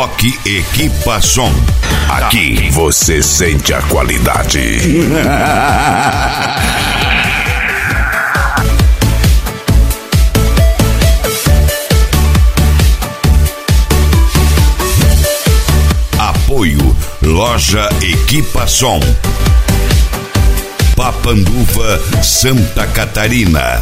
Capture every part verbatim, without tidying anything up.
Rock Equipa Som. Aqui você sente a qualidade. Apoio Loja Equipa Som, Papanduva, Santa Catarina.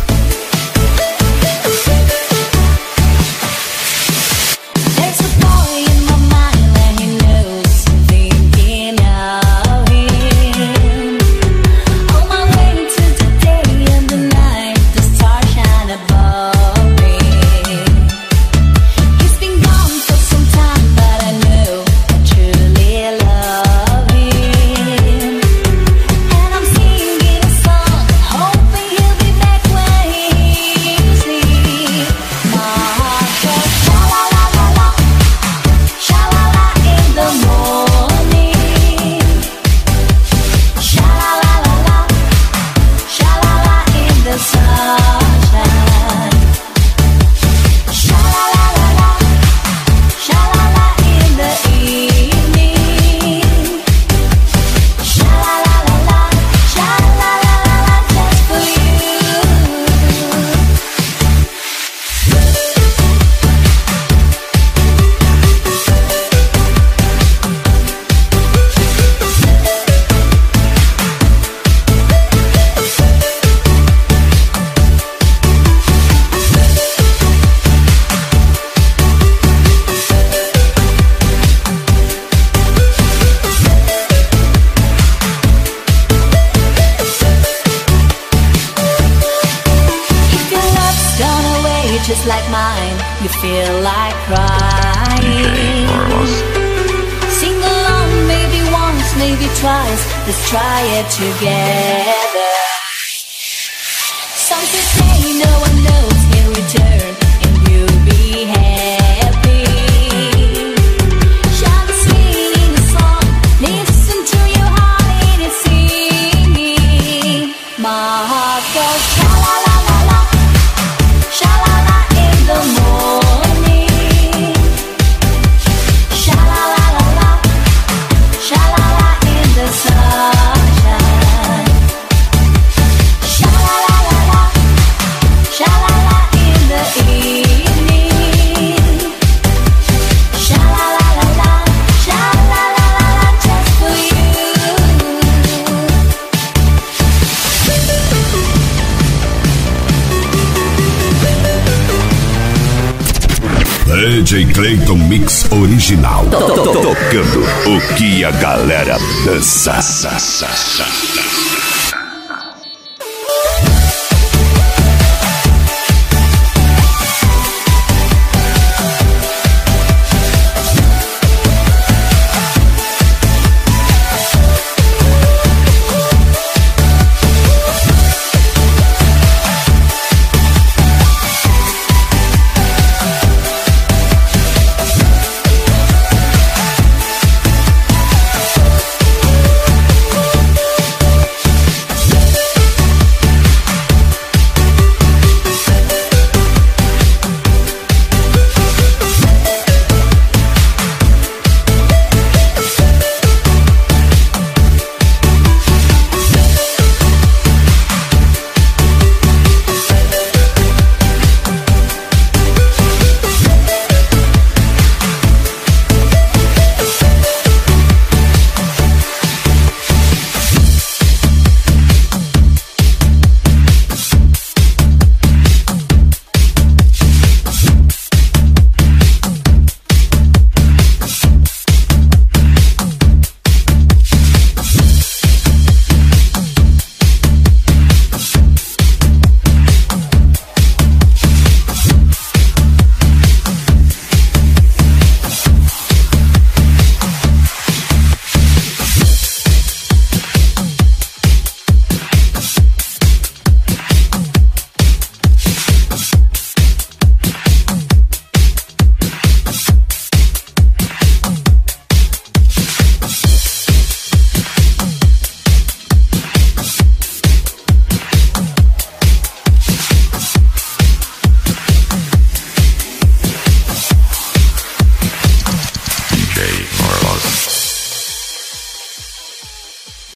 Just like mine, you feel like crying. Sing along, maybe once, maybe twice. Let's try it together. Some say no one knows in return, and you'll be happy. Shout sweet in a song, listen to your heart and singing. My heart goes sha la la la la, sha la la in the morning. Sha la la la la, sha la la in the sunshine. Sha la la la la, sha la la in the evening. Sha la la la la, sha la la la la, just for you. D J Clayton Mix original. Tocando o que a galera dança.